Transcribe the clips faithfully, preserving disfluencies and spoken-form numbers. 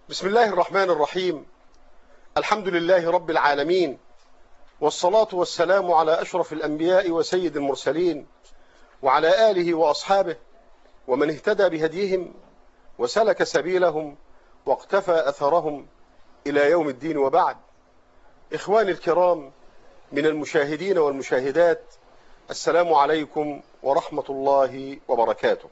بسم الله الرحمن الرحيم. الحمد لله رب العالمين، والصلاة والسلام على أشرف الأنبياء وسيد المرسلين، وعلى آله وأصحابه ومن اهتدى بهديهم وسلك سبيلهم واقتفى أثرهم إلى يوم الدين، وبعد. إخواني الكرام من المشاهدين والمشاهدات، السلام عليكم ورحمة الله وبركاته.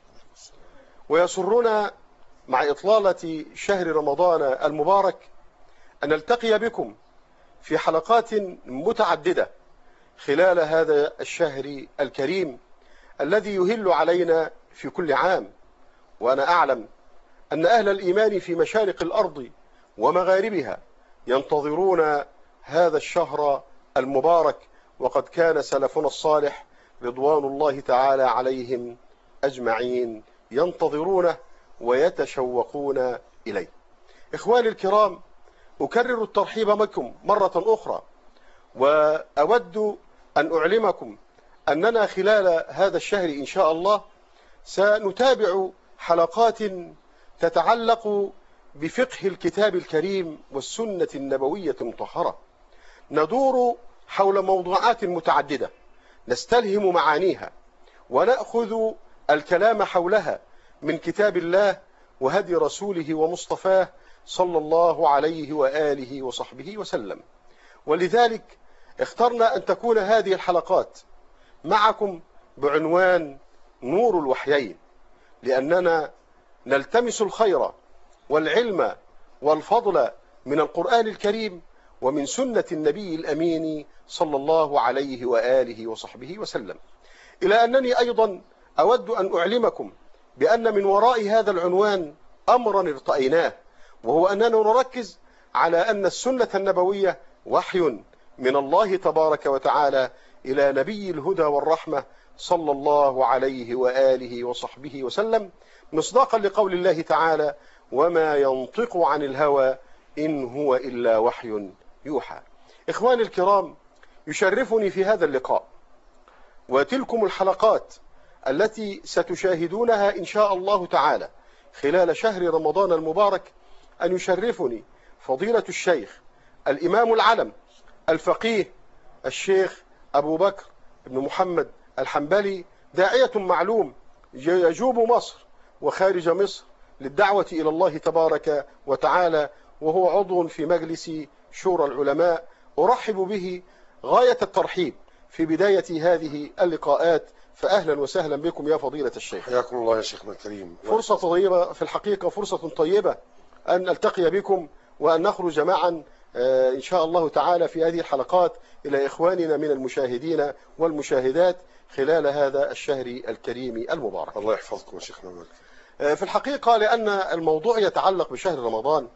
ويسرنا مع إطلالة شهر رمضان المبارك أن نلتقي بكم في حلقات متعددة خلال هذا الشهر الكريم الذي يهل علينا في كل عام. وأنا أعلم أن أهل الإيمان في مشارق الأرض ومغاربها ينتظرون هذا الشهر المبارك، وقد كان سلفنا الصالح رضوان الله تعالى عليهم أجمعين ينتظرونه ويتشوقون إليه. إخواني الكرام، أكرر الترحيب بكم مرة أخرى، وأود أن أعلمكم أننا خلال هذا الشهر إن شاء الله سنتابع حلقات تتعلق بفقه الكتاب الكريم والسنة النبوية المطهرة، ندور حول موضوعات متعددة نستلهم معانيها ونأخذ الكلام حولها من كتاب الله وهدي رسوله ومصطفاه صلى الله عليه وآله وصحبه وسلم. ولذلك اخترنا أن تكون هذه الحلقات معكم بعنوان نور الوحيين، لأننا نلتمس الخير والعلم والفضل من القرآن الكريم ومن سنة النبي الأمين صلى الله عليه وآله وصحبه وسلم. إلى أنني أيضا أود أن أعلمكم بأن من وراء هذا العنوان أمرا ارتأيناه، وهو أننا نركز على أن السنة النبوية وحي من الله تبارك وتعالى إلى نبي الهدى والرحمة صلى الله عليه وآله وصحبه وسلم، مصداقا لقول الله تعالى: وما ينطق عن الهوى إن هو إلا وحي يوحى. إخواني الكرام، يشرفني في هذا اللقاء وتلكم الحلقات التي ستشاهدونها إن شاء الله تعالى خلال شهر رمضان المبارك أن يشرفني فضيلة الشيخ الإمام العلم الفقيه الشيخ أبو بكر بن محمد الحنبلي، داعية معلوم يجوب مصر وخارج مصر للدعوة إلى الله تبارك وتعالى، وهو عضو في مجلس شورى العلماء. أرحب به غاية الترحيب في بداية هذه اللقاءات، فأهلا وسهلا بكم يا فضيلة الشيخ. حياكم الله يا شيخنا الكريم. فرصة طيبة في الحقيقة، فرصة طيبة أن ألتقي بكم وأن نخرج معا إن شاء الله تعالى في هذه الحلقات إلى إخواننا من المشاهدين والمشاهدات خلال هذا الشهر الكريم المبارك. الله يحفظكم يا شيخنا. في الحقيقة لأن الموضوع يتعلق بشهر رمضان،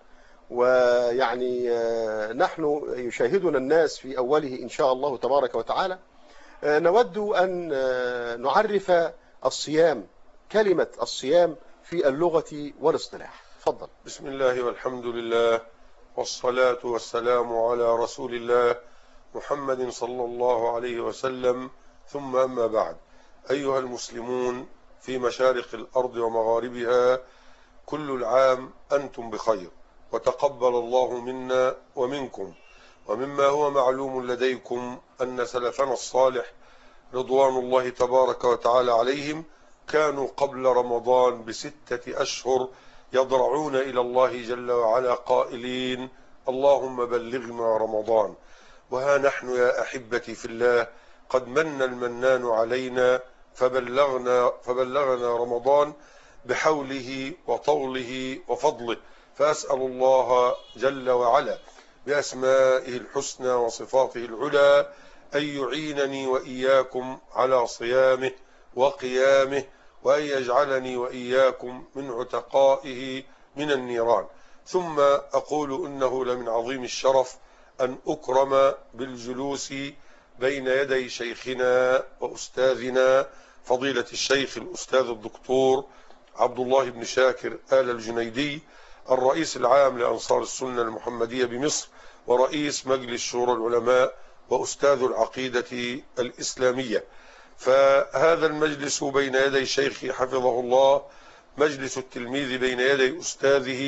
ويعني نحن يشاهدنا الناس في أوله إن شاء الله تبارك وتعالى، نود أن نعرف الصيام، كلمة الصيام في اللغة والاصطلاح. تفضل. بسم الله والحمد لله والصلاة والسلام على رسول الله محمد صلى الله عليه وسلم، ثم أما بعد. أيها المسلمون في مشارق الأرض ومغاربها، كل العام أنتم بخير، وتقبل الله منا ومنكم. ومما هو معلوم لديكم أن سلفنا الصالح رضوان الله تبارك وتعالى عليهم كانوا قبل رمضان بستة أشهر يضرعون إلى الله جل وعلا قائلين: اللهم بلغنا رمضان. وها نحن يا أحبتي في الله قد من المنان علينا فبلغنا, فبلغنا رمضان بحوله وطوله وفضله. فأسأل الله جل وعلا بأسمائه الحسنى وصفاته العلى أن يعينني وإياكم على صيامه وقيامه، وأن يجعلني وإياكم من عتقائه من النيران. ثم أقول إنه لمن عظيم الشرف أن أكرم بالجلوس بين يدي شيخنا وأستاذنا فضيلة الشيخ الأستاذ الدكتور عبد الله بن شاكر آل الجنيدي، الرئيس العام لأنصار السنة المحمدية بمصر، ورئيس مجلس شورى العلماء، وأستاذ العقيدة الإسلامية. فهذا المجلس بين يدي شيخي حفظه الله مجلس التلميذ بين يدي أستاذه،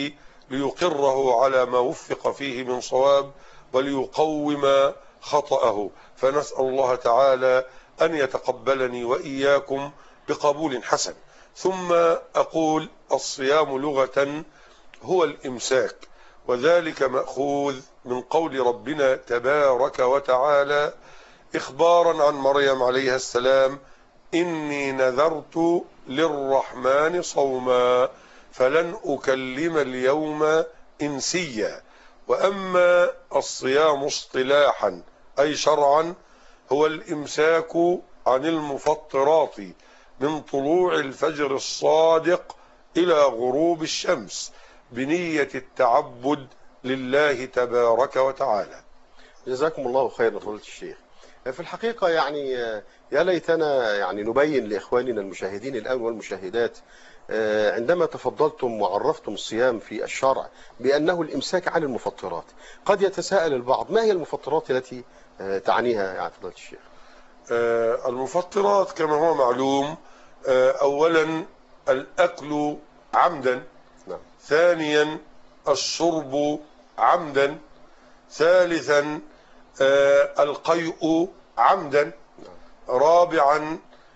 ليقره على ما وفق فيه من صواب وليقوم خطأه. فنسأل الله تعالى أن يتقبلني وإياكم بقبول حسن. ثم أقول: الصيام لغة هو الإمساك، وذلك مأخوذ من قول ربنا تبارك وتعالى إخبارا عن مريم عليها السلام: إني نذرت للرحمن صوما فلن أكلم اليوم إنسيا. وأما الصيام اصطلاحا أي شرعا هو الإمساك عن المفطرات من طلوع الفجر الصادق إلى غروب الشمس بنية التعبد لله تبارك وتعالى. جزاكم الله خيرا فضيلة الشيخ. في الحقيقة يعني يا ليتنا يعني نبين لإخواننا المشاهدين الآن والمشاهدات عندما تفضلتم وعرفتم الصيام في الشرع بأنه الإمساك عن المفطرات. قد يتساءل البعض: ما هي المفطرات التي تعنيها يا فضيلة الشيخ؟ المفطرات كما هو معلوم: أولا الأكل عمدا، نعم. ثانيا الشرب عمدا، ثالثا القيء عمدا، نعم. رابعا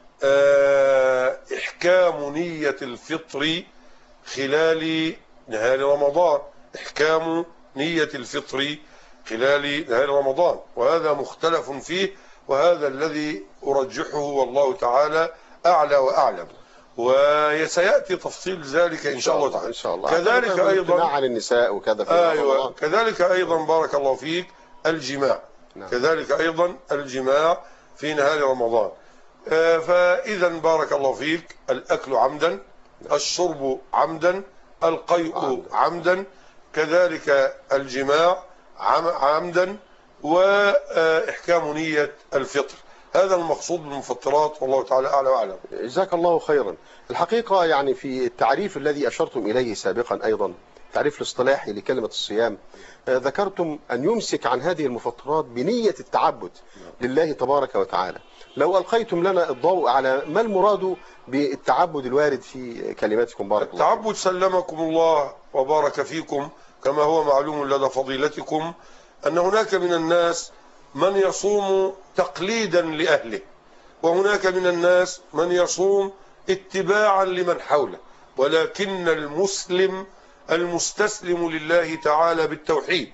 إحكام نية الفطر خلال نهار رمضان، إحكام نية الفطر خلال نهار رمضان، وهذا مختلف فيه، وهذا الذي أرجحه والله تعالى أعلى وأعلم، وسيأتي تفصيل ذلك إن شاء الله تعالى. إن شاء الله. كذلك أيضا عن النساء وكذا في أيوة رمضان. كذلك أيضا بارك الله فيك الجماع، نعم. كذلك أيضا الجماع في نهار رمضان. فإذا بارك الله فيك الأكل عمدا، الشرب عمدا، القيء عمدا، كذلك الجماع عمدا، وإحكام نية الفطر. هذا المقصود بالمفطرات والله تعالى أعلى وأعلم. جزاك الله خيرا. الحقيقة يعني في التعريف الذي أشرتم إليه سابقا أيضا، التعريف الاصطلاحي لكلمة الصيام، ذكرتم أن يمسك عن هذه المفطرات بنية التعبد لله تبارك وتعالى. لو ألقيتم لنا الضوء على ما المراد بالتعبد الوارد في كلماتكم بارك الله. التعبد سلمكم الله وبارك فيكم كما هو معلوم لدى فضيلتكم أن هناك من الناس من يصوم تقليدا لأهله، وهناك من الناس من يصوم اتباعا لمن حوله، ولكن المسلم المستسلم لله تعالى بالتوحيد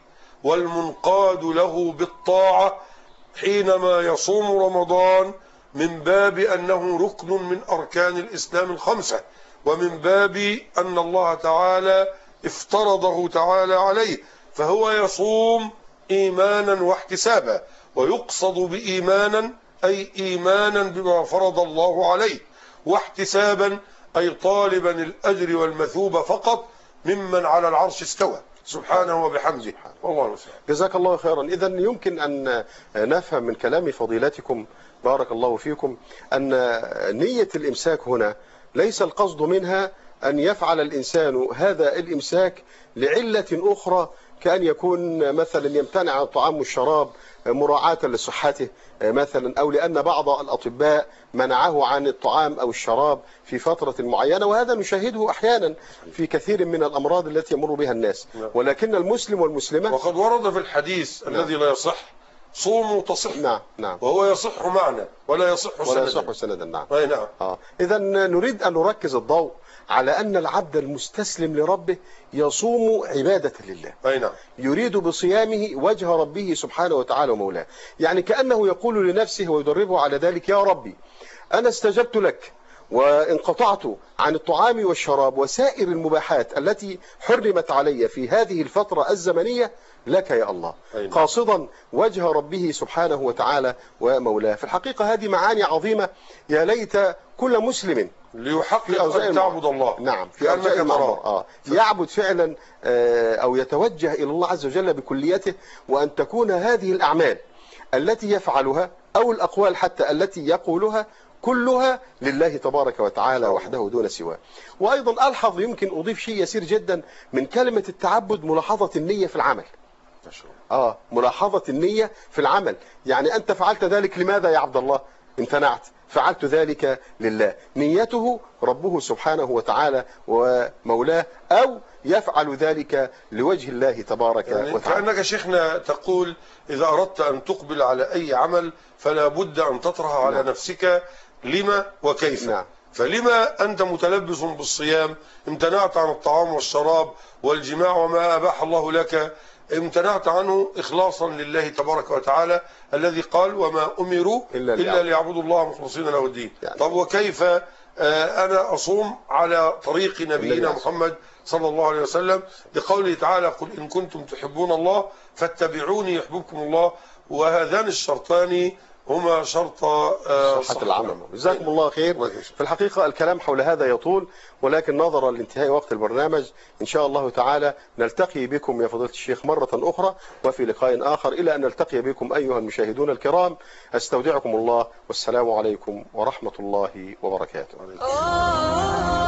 والمنقاد له بالطاعة حينما يصوم رمضان من باب أنه ركن من أركان الإسلام الخمسة، ومن باب أن الله تعالى افترضه تعالى عليه، فهو يصوم إيمانا واحتسابا، ويقصد بإيمانا أي إيمانا بما فرض الله عليه، واحتسابا أي طالبا الأجر والمثوبة فقط ممن على العرش استوى سبحانه وبحمده. والله المستعان. جزاك الله خيرا. إذا يمكن أن نفهم من كلام فضيلتكم بارك الله فيكم أن نية الإمساك هنا ليس القصد منها أن يفعل الإنسان هذا الإمساك لعلة أخرى، كأن يكون مثلا يمتنع عن الطعام والشراب مراعاة لصحته مثلا، أو لأن بعض الأطباء منعه عن الطعام أو الشراب في فترة معينة، وهذا نشاهده أحيانا في كثير من الأمراض التي يمر بها الناس. ولكن المسلم والمسلمة، وقد ورد في الحديث نعم. الذي لا يصح: صوموا تصح. نعم نعم. وهو يصح معنى ولا يصح سندا. ولا يصح سندا. نعم. أي نعم. آه. إذا نريد أن نركز الضوء على أن العبد المستسلم لربه يصوم عبادة لله. أي نعم. يريد بصيامه وجه ربه سبحانه وتعالى ومولاه، يعني كأنه يقول لنفسه ويدربه على ذلك: يا ربي أنا استجبت لك وانقطعت عن الطعام والشراب وسائر المباحات التي حرمت علي في هذه الفترة الزمنية لك يا الله، قاصدا وجه ربه سبحانه وتعالى ومولاه. في الحقيقة هذه معاني عظيمة يا ليت كل مسلم ليحقق أن تعبد الله. نعم، في أرجاء المعمر آه. يعبد فعلا آه أو يتوجه إلى الله عز وجل بكليته، وأن تكون هذه الأعمال التي يفعلها أو الأقوال حتى التي يقولها كلها لله تبارك وتعالى وحده دون سواه. وأيضا ألحظ، يمكن أضيف شيء يسير جدا من كلمة التعبد: ملاحظة النية في العمل. آه ملاحظة النية في العمل، يعني أنت فعلت ذلك لماذا يا عبد الله؟ امتنعت، فعلت ذلك لله. نيته ربه سبحانه وتعالى ومولاه، أو يفعل ذلك لوجه الله تبارك يعني وتعالى. كأنك شيخنا تقول إذا أردت أن تقبل على أي عمل فلا بد أن تطرح على نعم. نفسك لما وكيف. نعم. فلما أنت متلبس بالصيام امتنعت عن الطعام والشراب والجماع وما أباح الله لك، امتنعت عنه إخلاصا لله تبارك وتعالى الذي قال وما أمروا إلا, إلا ليعبدوا الله مخلصين له الدين. يعني. طب وكيف أنا أصوم على طريق نبينا محمد صلى الله عليه وسلم بقوله تعالى قل إن كنتم تحبون الله فاتبعوني يحببكم الله، وهذان الشرطان هما شرط صحة العمل. جزاكم الله خير. في الحقيقة الكلام حول هذا يطول، ولكن نظرا لانتهاء وقت البرنامج إن شاء الله تعالى نلتقي بكم يا فضيلة الشيخ مرة أخرى وفي لقاء آخر، إلى أن نلتقي بكم أيها المشاهدون الكرام. أستودعكم الله، والسلام عليكم ورحمة الله وبركاته.